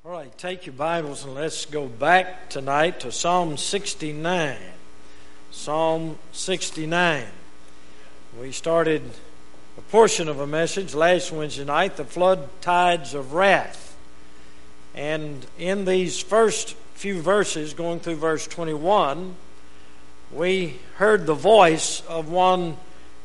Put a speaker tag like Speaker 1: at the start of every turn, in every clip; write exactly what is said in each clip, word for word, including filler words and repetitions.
Speaker 1: All right, take your Bibles and let's go back tonight to Psalm sixty-nine. Psalm sixty-nine. We started a portion of a message last Wednesday night, the flood tides of wrath. And in these first few verses, going through verse twenty-one, we heard the voice of one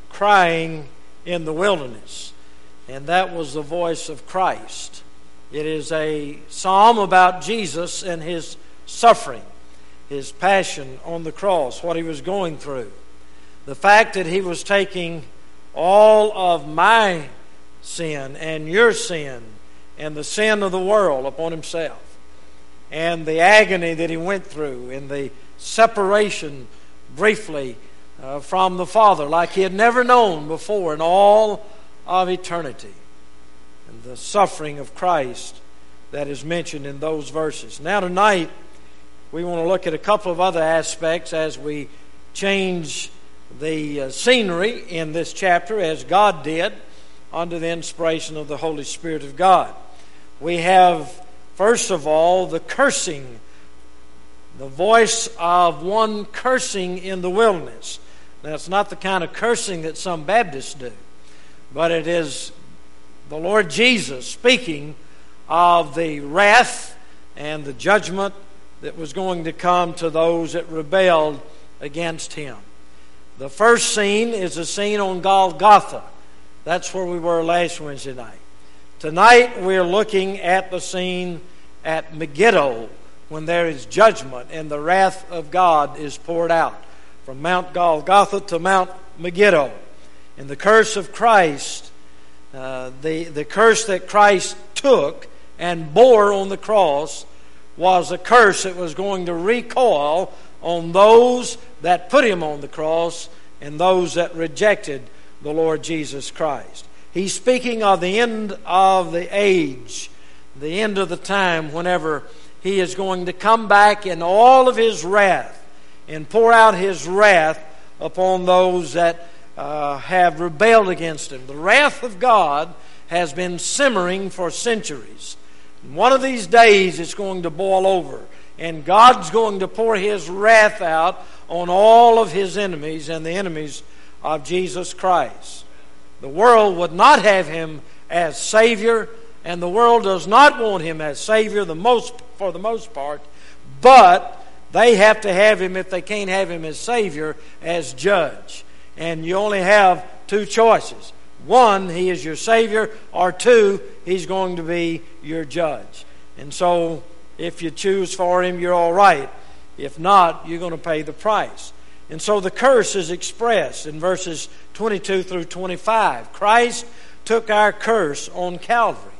Speaker 1: crying in the wilderness. And that was the voice of Christ. It is a psalm about Jesus and his suffering, his passion on the cross, what he was going through. The fact that he was taking all of my sin and your sin and the sin of the world upon himself. And the agony that he went through and the separation briefly uh, from the Father like he had never known before in all of eternity. And the suffering of Christ that is mentioned in those verses. Now tonight, we want to look at a couple of other aspects as we change the uh, scenery in this chapter as God did under the inspiration of the Holy Spirit of God. We have, first of all, the cursing, the voice of one cursing in the wilderness. Now, it's not the kind of cursing that some Baptists do, but it is the Lord Jesus speaking of the wrath and the judgment that was going to come to those that rebelled against him. The first scene is a scene on Golgotha. That's where we were last Wednesday night. Tonight we're looking at the scene at Megiddo when there is judgment and the wrath of God is poured out from Mount Golgotha to Mount Megiddo. And the curse of Christ Uh, the, the curse that Christ took and bore on the cross was a curse that was going to recoil on those that put him on the cross and those that rejected the Lord Jesus Christ. He's speaking of the end of the age, the end of the time whenever he is going to come back in all of his wrath and pour out his wrath upon those that Uh, have rebelled against him. The wrath of God has been simmering for centuries. And one of these days it's going to boil over, and God's going to pour his wrath out on all of his enemies and the enemies of Jesus Christ. The world would not have him as Savior, and the world does not want him as Savior the most for the most part, but they have to have him, if they can't have him as Savior, as Judge. And you only have two choices. One, he is your Savior, or two, he's going to be your judge. And so, if you choose for him, you're all right. If not, you're going to pay the price. And so the curse is expressed in verses twenty-two through twenty-five. Christ took our curse on Calvary.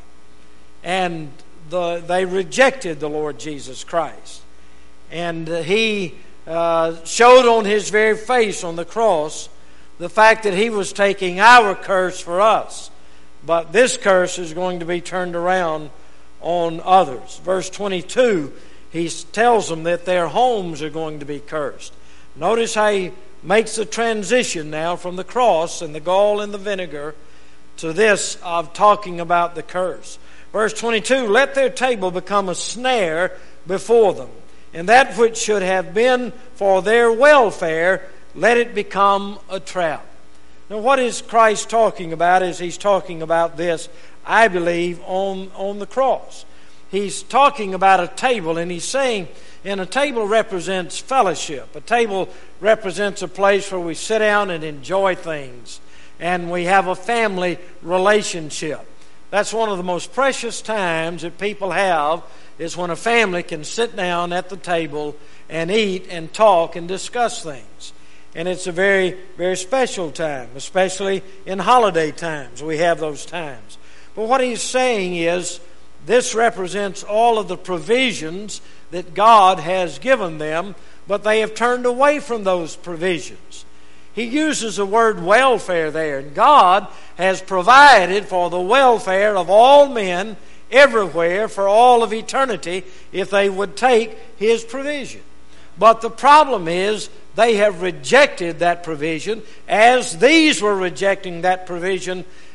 Speaker 1: And the, they rejected the Lord Jesus Christ. And he uh, showed on his very face on the cross the fact that he was taking our curse for us. But this curse is going to be turned around on others. Verse twenty-two, he tells them that their homes are going to be cursed. Notice how he makes the transition now from the cross and the gall and the vinegar to this of talking about the curse. Verse twenty-two, let their table become a snare before them, and that which should have been for their welfare, let it become a trap. Now, what is Christ talking about as he's talking about this, I believe, on, on the cross? He's talking about a table, and he's saying, and a table represents fellowship. A table represents a place where we sit down and enjoy things, and we have a family relationship. That's one of the most precious times that people have, is when a family can sit down at the table and eat and talk and discuss things. And it's a very, very special time, especially in holiday times. We have those times. But what he's saying is, this represents all of the provisions that God has given them, but they have turned away from those provisions. He uses the word welfare there, and God has provided for the welfare of all men everywhere for all of eternity if they would take his provision. But the problem is, they have rejected that provision, as these were rejecting that provision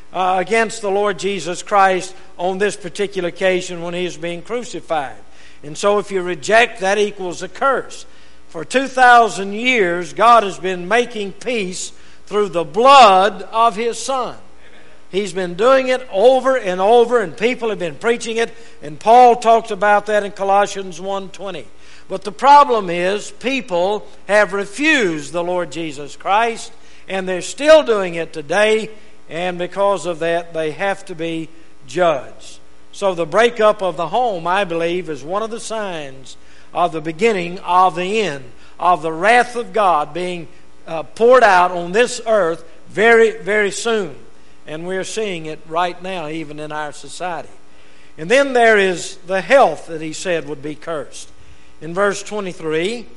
Speaker 1: uh, against the Lord Jesus Christ on this particular occasion when He is being crucified. And so if you reject, that equals a curse. For two thousand years, God has been making peace through the blood of His Son. He's been doing it over and over, and people have been preaching it, and Paul talked about that in Colossians one twenty. But the problem is, people have refused the Lord Jesus Christ, and they're still doing it today, and because of that, they have to be judged. So the breakup of the home, I believe, is one of the signs of the beginning of the end, of the wrath of God being uh, poured out on this earth very, very soon. And we're seeing it right now, even in our society. And then there is the health that He said would be cursed. In verse twenty-three,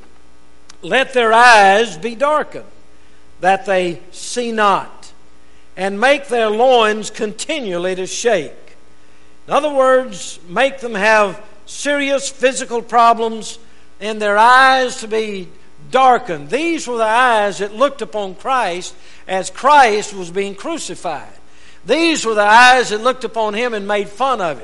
Speaker 1: let their eyes be darkened, that they see not, and make their loins continually to shake. In other words, make them have serious physical problems, and their eyes to be darkened. These were the eyes that looked upon Christ as Christ was being crucified. These were the eyes that looked upon Him and made fun of Him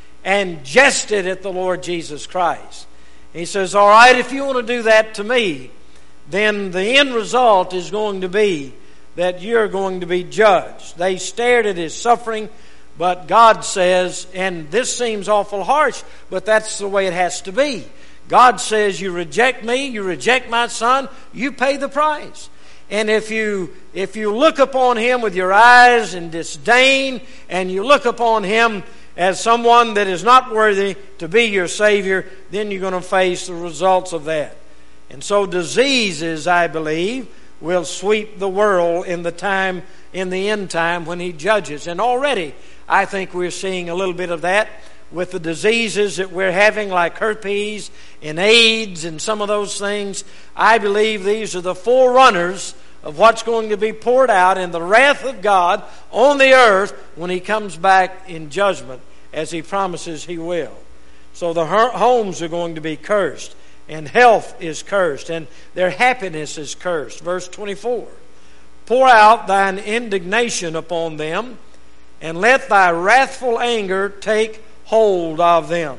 Speaker 1: and jested at the Lord Jesus Christ. He says, all right, if you want to do that to me, then the end result is going to be that you're going to be judged. They stared at His suffering, but God says, and this seems awful harsh, but that's the way it has to be. God says, you reject me, you reject my Son, you pay the price. And if you if you look upon Him with your eyes in disdain, and you look upon Him as someone that is not worthy to be your Savior, then you're going to face the results of that. And so diseases, I believe, will sweep the world in the time, in the end time when He judges. And already, I think we're seeing a little bit of that with the diseases that we're having, like herpes and AIDS and some of those things. I believe these are the forerunners of what's going to be poured out in the wrath of God on the earth when He comes back in judgment, as He promises He will. So the homes are going to be cursed, and health is cursed, and their happiness is cursed. Verse twenty-four, pour out thine indignation upon them, and let thy wrathful anger take hold of them.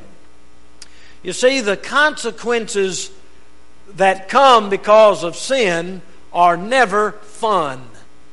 Speaker 1: You see, the consequences that come because of sin are never fun.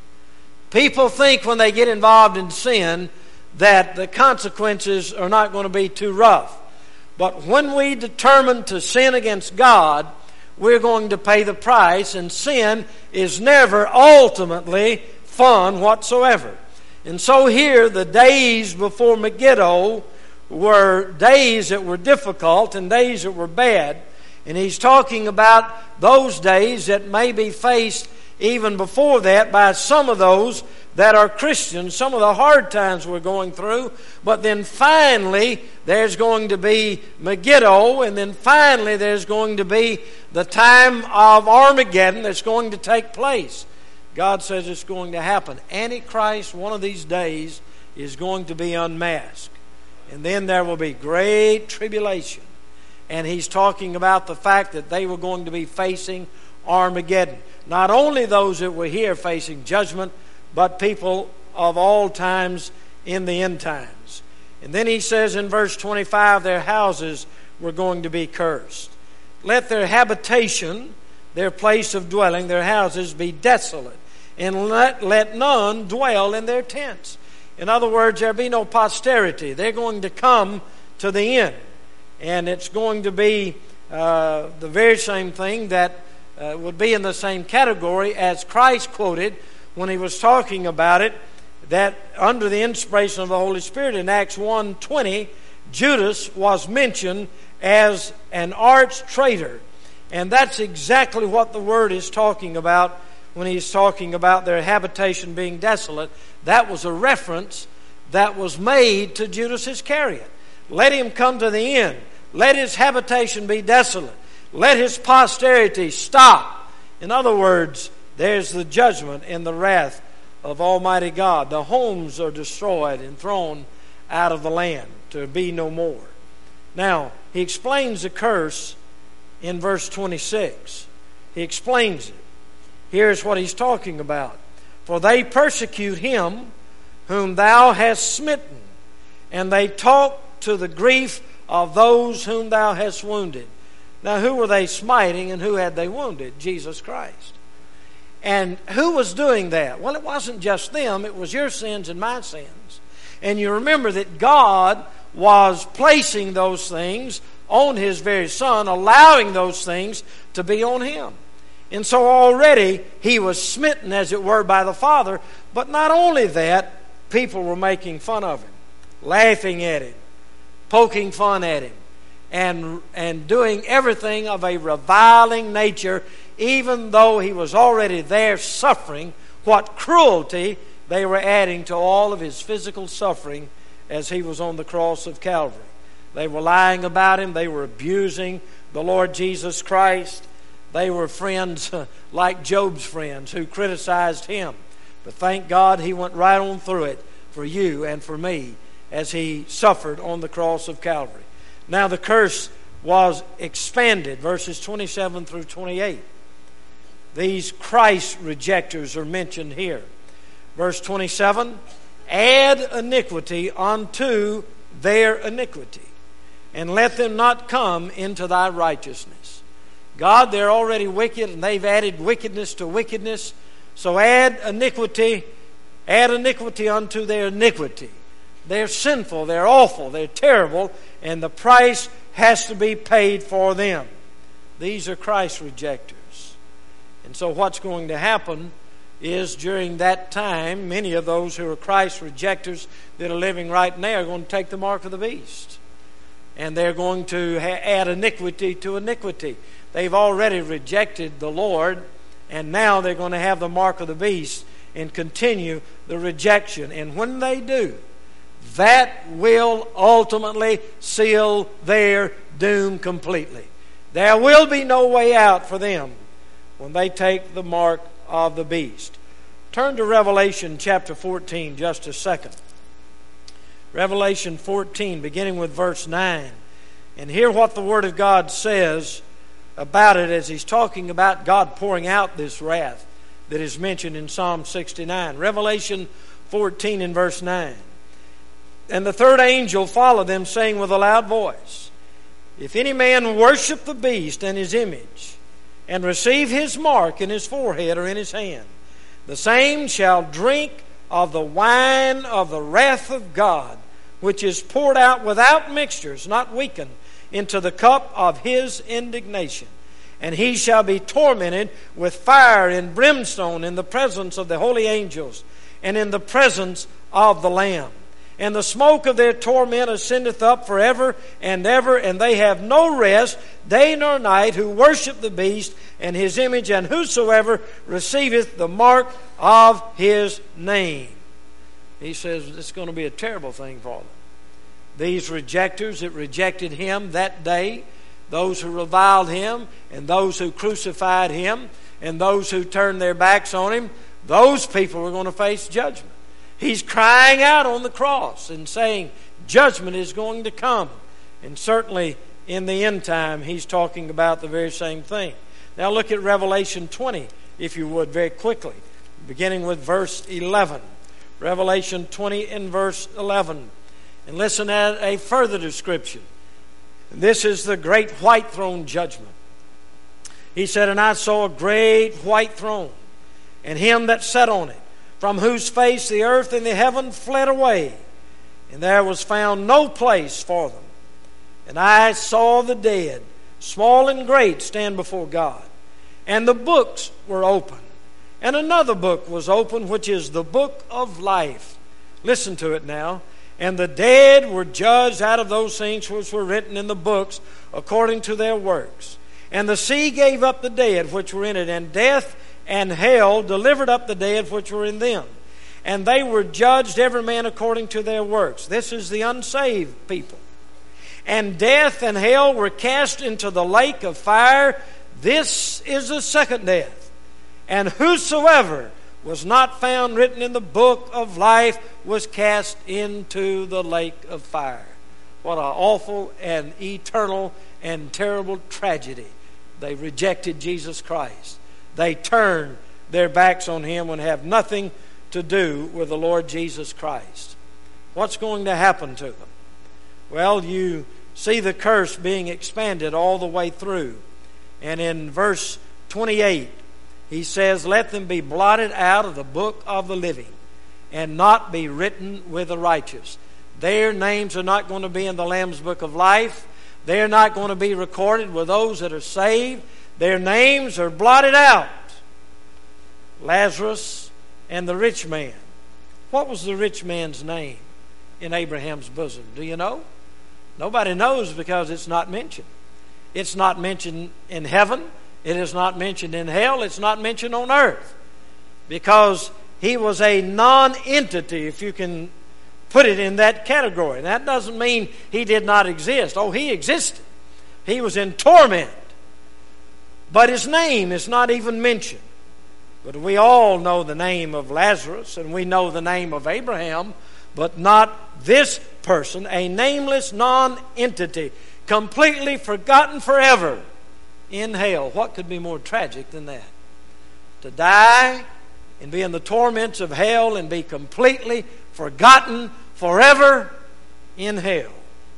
Speaker 1: People think when they get involved in sin that the consequences are not going to be too rough. But when we determine to sin against God, we're going to pay the price, and sin is never ultimately fun whatsoever. And so here, the days before Megiddo were days that were difficult and days that were bad. And he's talking about those days that may be faced even before that by some of those that are Christians, some of the hard times we're going through. But then finally, there's going to be Megiddo, and then finally there's going to be the time of Armageddon that's going to take place. God says it's going to happen. Antichrist, one of these days, is going to be unmasked. And then there will be great tribulation. And he's talking about the fact that they were going to be facing Armageddon. Not only those that were here facing judgment, but people of all times in the end times. And then he says in verse twenty-five, their houses were going to be cursed. Let their habitation, their place of dwelling, their houses be desolate, and let, let none dwell in their tents. In other words, there be no posterity. They're going to come to the end. And it's going to be uh, the very same thing that uh, would be in the same category as Christ quoted when He was talking about it, that under the inspiration of the Holy Spirit in Acts one twenty, Judas was mentioned as an arch traitor. And that's exactly what the Word is talking about when He's talking about their habitation being desolate. That was a reference that was made to Judas Iscariot. Let him come to the end. Let his habitation be desolate. Let his posterity stop. In other words, there's the judgment and the wrath of Almighty God. The homes are destroyed and thrown out of the land to be no more. Now, he explains the curse in verse twenty-six. He explains it. Here's what he's talking about. For they persecute him whom thou hast smitten. And they talked to the grief of those whom thou hast wounded. Now, who were they smiting and who had they wounded? Jesus Christ. And who was doing that? Well, it wasn't just them. It was your sins and my sins. And you remember that God was placing those things on His very Son, allowing those things to be on Him. And so already He was smitten, as it were, by the Father. But not only that, people were making fun of Him, laughing at Him, poking fun at Him, and, and doing everything of a reviling nature, even though He was already there suffering. What cruelty they were adding to all of His physical suffering as He was on the cross of Calvary. They were lying about Him. They were abusing the Lord Jesus Christ. They were friends like Job's friends who criticized him. But thank God He went right on through it for you and for me as He suffered on the cross of Calvary. Now the curse was expanded, verses twenty-seven through twenty-eight. These Christ rejectors are mentioned here. Verse twenty-seven, add iniquity unto their iniquity, and let them not come into thy righteousness. God, they're already wicked, and they've added wickedness to wickedness. So add iniquity, add iniquity unto their iniquity. They're sinful, they're awful, they're terrible, and the price has to be paid for them. These are Christ rejectors. And so what's going to happen is during that time, many of those who are Christ rejectors that are living right now are going to take the mark of the beast. And they're going to ha- add iniquity to iniquity. They've already rejected the Lord, and now they're going to have the mark of the beast and continue the rejection. And when they do, that will ultimately seal their doom completely. There will be no way out for them when they take the mark of the beast. Turn to Revelation chapter fourteen just a second. Revelation fourteen, beginning with verse nine. And hear what the Word of God says about it as He's talking about God pouring out this wrath that is mentioned in Psalm sixty-nine. Revelation fourteen and verse nine. And the third angel followed them, saying with a loud voice, if any man worship the beast and his image, and receive his mark in his forehead or in his hand, the same shall drink of the wine of the wrath of God, which is poured out without mixtures, not weakened, into the cup of His indignation. And he shall be tormented with fire and brimstone in the presence of the holy angels and in the presence of the Lamb. And the smoke of their torment ascendeth up forever and ever, and they have no rest, day nor night, who worship the beast and his image, and whosoever receiveth the mark of his name. He says it's going to be a terrible thing for them. These rejectors that rejected Him that day, those who reviled Him, and those who crucified Him, and those who turned their backs on Him, those people are going to face judgment. He's crying out on the cross and saying judgment is going to come. And certainly in the end time, He's talking about the very same thing. Now look at Revelation twenty, if you would, very quickly, beginning with verse eleven. Revelation twenty and verse eleven. And listen at a further description. This is the great white throne judgment. He said, and I saw a great white throne, and Him that sat on it, from whose face the earth and the heaven fled away, and there was found no place for them. And I saw the dead, small and great, stand before God. And the books were open. And another book was open, which is the book of life. Listen to it now. And the dead were judged out of those things which were written in the books according to their works. And the sea gave up the dead which were in it, and death and hell delivered up the dead which were in them. And they were judged every man according to their works. This is the unsaved people. And death and hell were cast into the lake of fire. This is the second death. And whosoever was not found written in the book of life was cast into the lake of fire. What an awful and eternal and terrible tragedy. They rejected Jesus Christ. They turned their backs on Him and have nothing to do with the Lord Jesus Christ. What's going to happen to them? Well, you see the curse being expanded all the way through. And in verse twenty-eight, he says, "Let them be blotted out of the book of the living and not be written with the righteous." Their names are not going to be in the Lamb's book of life. They're not going to be recorded with those that are saved. Their names are blotted out. Lazarus and the rich man. What was the rich man's name in Abraham's bosom? Do you know? Nobody knows because it's not mentioned. It's not mentioned in heaven. It is not mentioned in hell. It's not mentioned on earth. Because he was a non-entity, if you can put it in that category. That doesn't mean he did not exist. Oh, he existed. He was in torment. But his name is not even mentioned. But we all know the name of Lazarus, and we know the name of Abraham, but not this person, a nameless non-entity, completely forgotten forever in hell. What could be more tragic than that? To die and be in the torments of hell and be completely forgotten forever in hell.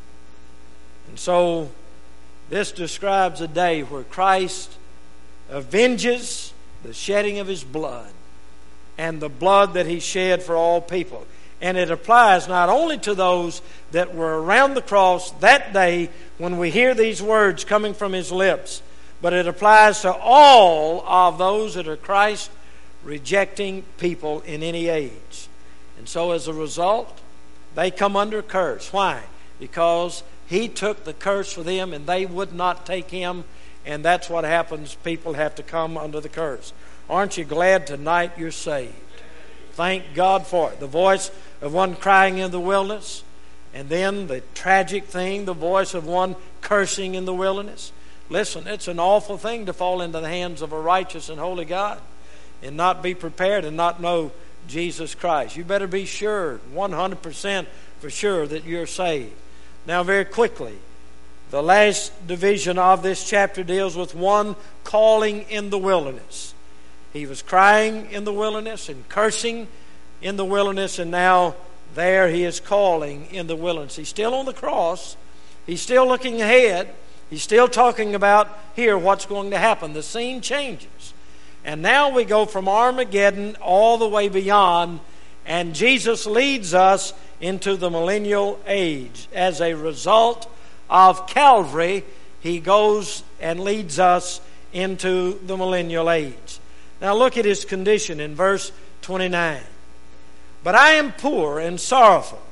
Speaker 1: And so this describes a day where Christ avenges the shedding of his blood and the blood that he shed for all people. And it applies not only to those that were around the cross that day when we hear these words coming from his lips, but it applies to all of those that are Christ rejecting people in any age. And so as a result, they come under curse. Why? Because he took the curse for them and they would not take him. And that's what happens. People have to come under the curse. Aren't you glad tonight you're saved? Thank God for it. The voice of one crying in the wilderness, and then the tragic thing, the voice of one cursing in the wilderness. Listen, it's an awful thing to fall into the hands of a righteous and holy God and not be prepared and not know Jesus Christ. You better be sure, one hundred percent for sure, that you're saved. Now, very quickly, the last division of this chapter deals with one calling in the wilderness. He was crying in the wilderness and cursing in the wilderness, and now there he is calling in the wilderness. He's still on the cross. He's still looking ahead. He's still talking about here what's going to happen. The scene changes. And now we go from Armageddon all the way beyond, and Jesus leads us into the millennial age. As a result of Calvary, he goes and leads us into the millennial age. Now look at his condition in verse twenty-nine. "But I am poor and sorrowful.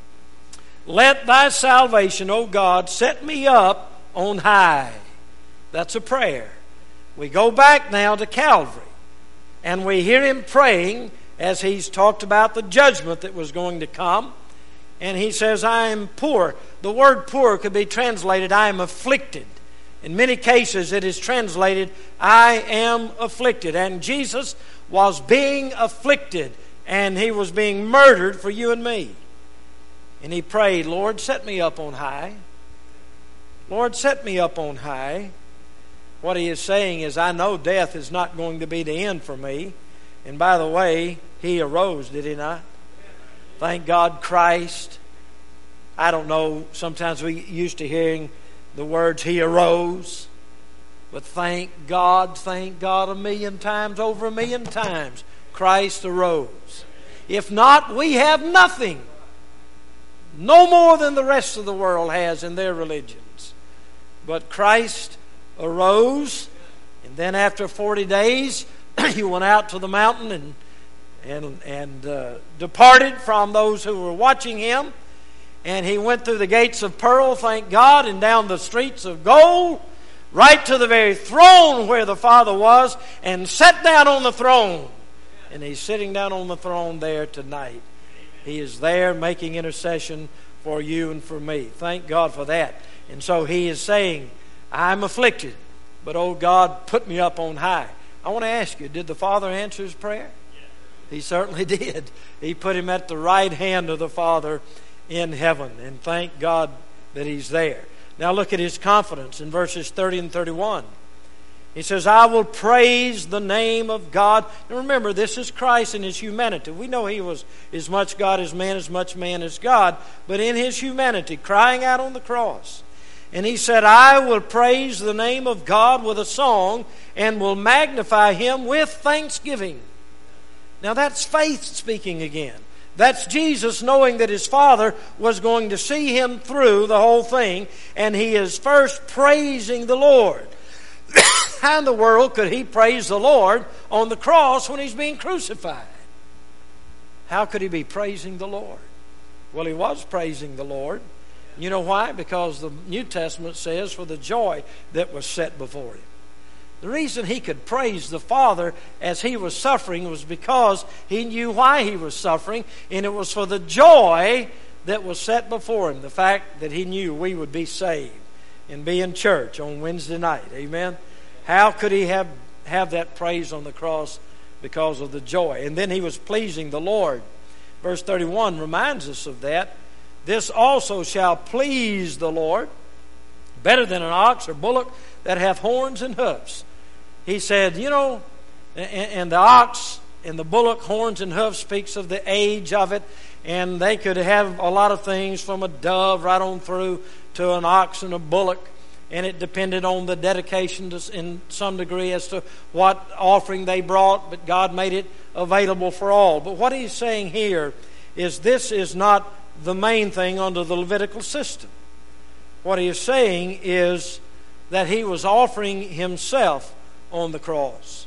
Speaker 1: Let thy salvation, O God, set me up on high." That's a prayer. We go back now to Calvary, and we hear him praying as he's talked about the judgment that was going to come. And he says, "I am poor." The word poor could be translated, "I am afflicted." In many cases it is translated, "I am afflicted." And Jesus was being afflicted, and he was being murdered for you and me. And he prayed, "Lord, set me up on high. Lord, set me up on high." What he is saying is, I know death is not going to be the end for me. And by the way, he arose, did he not? Thank God, Christ. I don't know, sometimes we used to hearing the words, "he arose." But thank God, thank God a million times, over a million times, Christ arose. If not, we have nothing. No more than the rest of the world has in their religions. But Christ arose, and then after forty days, he went out to the mountain and and and uh, departed from those who were watching him. And he went through the gates of pearl, thank God, and down the streets of gold, right to the very throne where the Father was, and sat down on the throne. And he's sitting down on the throne there tonight. He is there making intercession for you and for me. Thank God for that. And so he is saying, "I'm afflicted, but oh God, put me up on high." I want to ask you, did the Father answer his prayer? He certainly did. He put him at the right hand of the Father in heaven, and thank God that he's there. Now look at his confidence in verses thirty and thirty-one. He says, I will praise the name of God. And remember, this is Christ in His humanity. We know He was as much God as man, as much man as God, but in His humanity, crying out on the cross. And He said, I will praise the name of God with a song and will magnify Him with thanksgiving. Now that's faith speaking again. That's Jesus knowing that His Father was going to see Him through the whole thing, and He is first praising the Lord. How in the world could He praise the Lord on the cross when He's being crucified? How could He be praising the Lord? Well, He was praising the Lord. You know why? Because the New Testament says, for the joy that was set before Him. The reason He could praise the Father as He was suffering was because He knew why He was suffering, and it was for the joy that was set before Him. The fact that He knew we would be saved and be in church on Wednesday night. Amen? How could He have, have that praise on the cross? Because of the joy. And then He was pleasing the Lord. Verse thirty-one reminds us of that. This also shall please the Lord, better than an ox or bullock that hath horns and hoofs. He said, you know, and, and the ox and the bullock, horns and hoofs, speaks of the age of it. And they could have a lot of things from a dove right on through to an ox and a bullock. And it depended on the dedication to, in some degree as to what offering they brought. But God made it available for all. But what He's saying here is this is not the main thing under the Levitical system. What He is saying is that He was offering Himself on the cross.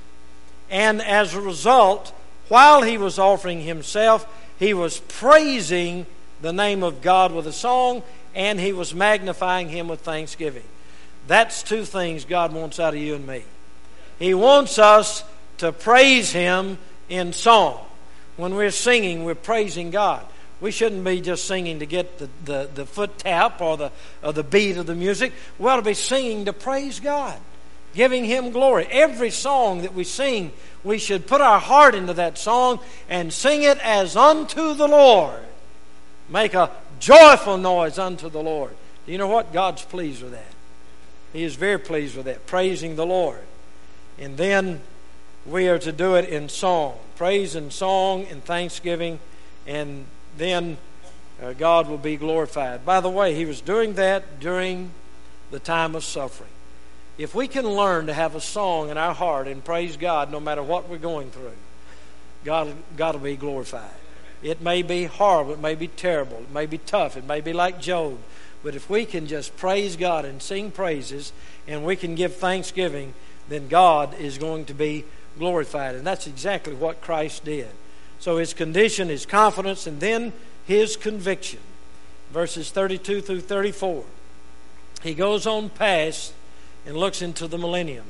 Speaker 1: And as a result, while He was offering Himself, He was praising the name of God with a song, and He was magnifying Him with thanksgiving. That's two things God wants out of you and me. He wants us to praise Him in song. When we're singing, we're praising God. We shouldn't be just singing to get the, the, the foot tap or the, or the beat of the music. We ought to be singing to praise God, giving Him glory. Every song that we sing, we should put our heart into that song and sing it as unto the Lord. Make a joyful noise unto the Lord. Do you know what? God's pleased with that. He is very pleased with that, praising the Lord. And then we are to do it in song. Praise and song and thanksgiving, and then uh, God will be glorified. By the way, He was doing that during the time of suffering. If we can learn to have a song in our heart and praise God no matter what we're going through, God, God will be glorified. It may be horrible, it may be terrible, it may be tough, it may be like Job. But if we can just praise God and sing praises, and we can give thanksgiving, then God is going to be glorified. And that's exactly what Christ did. So His condition, His confidence, and then His conviction. Verses thirty-two through thirty-four. He goes on past and looks into the millennium.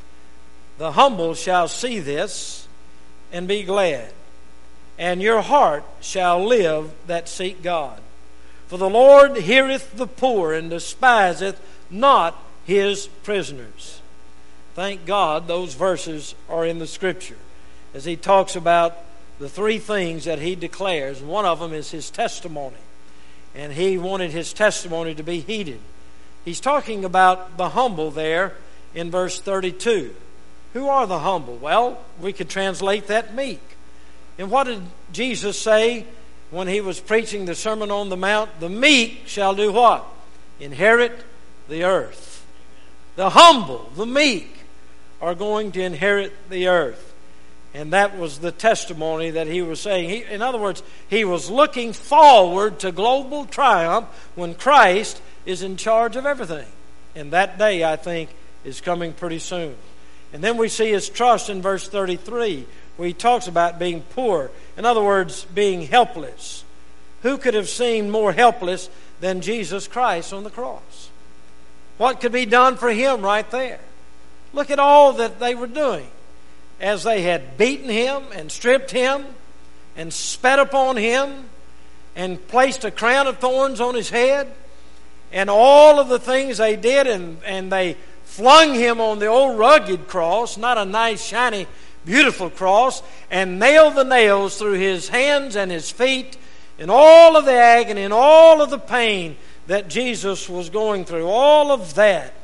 Speaker 1: The humble shall see this and be glad, and your heart shall live that seek God. For the Lord heareth the poor and despiseth not His prisoners. Thank God those verses are in the Scripture as He talks about the three things that He declares. One of them is His testimony. And He wanted His testimony to be heeded. He's talking about the humble there in verse thirty-two. Who are the humble? Well, we could translate that meek. And what did Jesus say when He was preaching the Sermon on the Mount? The meek shall do what? Inherit the earth. The humble, the meek, are going to inherit the earth. And that was the testimony that He was saying. He, in other words, He was looking forward to global triumph when Christ is in charge of everything. And that day, I think, is coming pretty soon. And then we see His trust in verse thirty-three, where He talks about being poor. In other words, being helpless. Who could have seemed more helpless than Jesus Christ on the cross? What could be done for Him right there? Look at all that they were doing. As they had beaten Him and stripped Him and spat upon Him and placed a crown of thorns on His head, and all of the things they did, and, and they flung Him on the old rugged cross, not a nice, shiny, beautiful cross, and nailed the nails through His hands and His feet, and all of the agony and all of the pain that Jesus was going through. All of that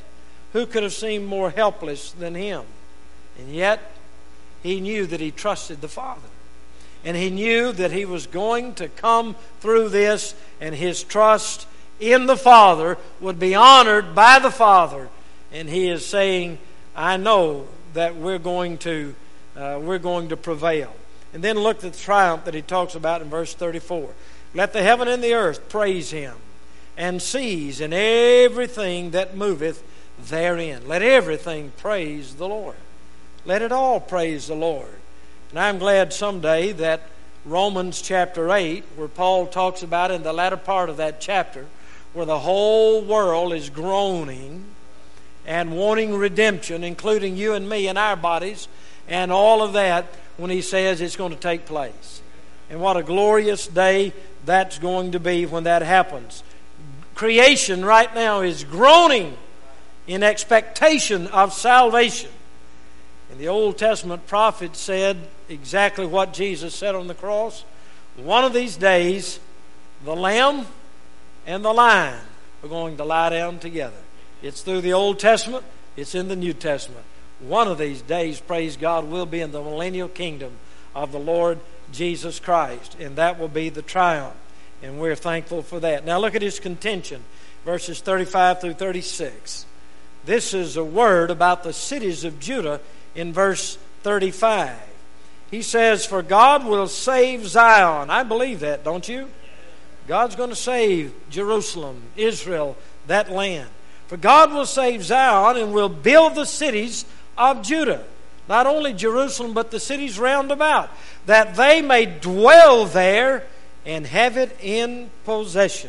Speaker 1: who could have seemed more helpless than him? And yet, he knew that he trusted the Father. And he knew that he was going to come through this, and his trust in the Father would be honored by the Father. And he is saying, I know that we're going to uh, we're going to prevail. And then look at the triumph that he talks about in verse thirty-four. Let the heaven and the earth praise him, and seize in everything that moveth therein. Let everything praise the Lord. Let it all praise the Lord. And I'm glad someday that Romans chapter eight, where Paul talks about in the latter part of that chapter, where the whole world is groaning and wanting redemption, including you and me and our bodies, and all of that, when he says it's going to take place. And what a glorious day that's going to be when that happens. Creation right now is groaning in expectation of salvation. And the Old Testament prophet said exactly what Jesus said on the cross. One of these days, the lamb and the lion are going to lie down together. It's through the Old Testament. It's in the New Testament. One of these days, praise God, we'll be in the millennial kingdom of the Lord Jesus Christ. And that will be the triumph. And we're thankful for that. Now look at his contention. Verses thirty-five through thirty-six. This is a word about the cities of Judah in verse thirty-five. He says, for God will save Zion. I believe that, don't you? God's going to save Jerusalem, Israel, that land. For God will save Zion and will build the cities of Judah. Not only Jerusalem, but the cities round about, that they may dwell there and have it in possession.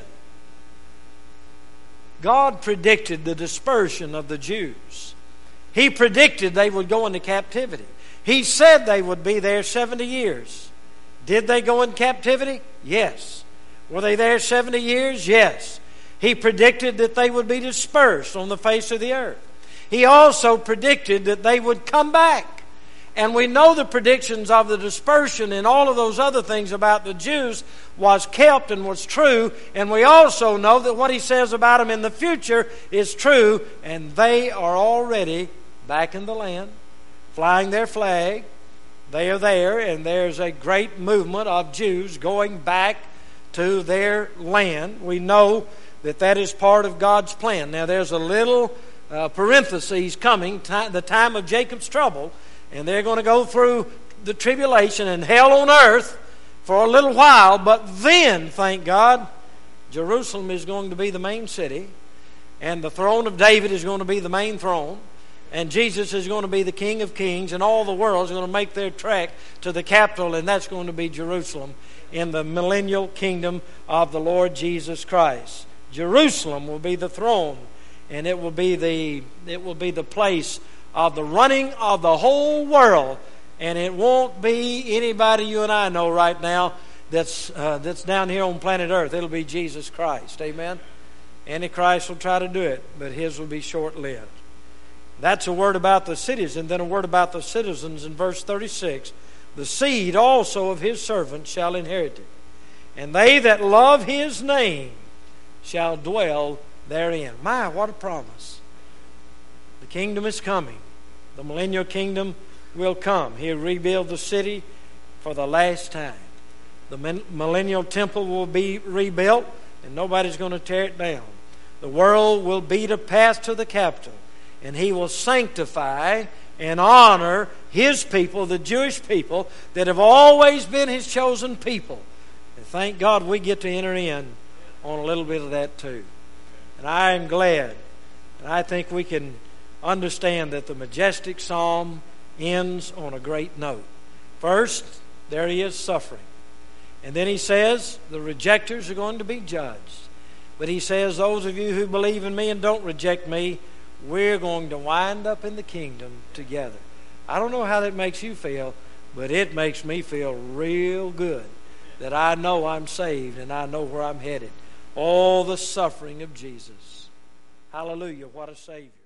Speaker 1: God predicted the dispersion of the Jews. He predicted they would go into captivity. He said they would be there seventy years. Did they go in captivity? Yes. Were they there seventy years? Yes. He predicted that they would be dispersed on the face of the earth. He also predicted that they would come back. And we know the predictions of the dispersion and all of those other things about the Jews was kept and was true. And we also know that what he says about them in the future is true. And they are already back in the land, flying their flag. They are there, and there's a great movement of Jews going back to their land. We know that that is part of God's plan. Now there's a little uh, parenthesis coming, t- the time of Jacob's trouble, and they're going to go through the tribulation and hell on earth for a little while, but then, thank God, Jerusalem is going to be the main city, and the throne of David is going to be the main throne, and Jesus is going to be the King of Kings, and all the world is going to make their trek to the capital, and that's going to be Jerusalem in the millennial kingdom of the Lord Jesus Christ. Jerusalem will be the throne, and it will be the it will be the place of the running of the whole world, and it won't be anybody you and I know right now that's uh, that's down here on planet Earth. It'll be Jesus Christ. Amen. Antichrist will try to do it, but his will be short-lived. That's a word about the cities, and then a word about the citizens in verse thirty-six. The seed also of his servants shall inherit it, and they that love his name shall dwell therein. My, what a promise. The kingdom is coming. The millennial kingdom will come. He'll rebuild the city for the last time. The millennial temple will be rebuilt, and nobody's going to tear it down. The world will beat a path to the capital, and he will sanctify and honor his people, the Jewish people that have always been his chosen people. And thank God we get to enter in on a little bit of that too. And I am glad, and I think we can understand that the majestic psalm ends on a great note. First, there he is suffering. And then he says the rejectors are going to be judged. But he says, those of you who believe in me and don't reject me, we're going to wind up in the kingdom together. I don't know how that makes you feel, but it makes me feel real good that I know I'm saved and I know where I'm headed. All the suffering of Jesus. Hallelujah, what a Savior.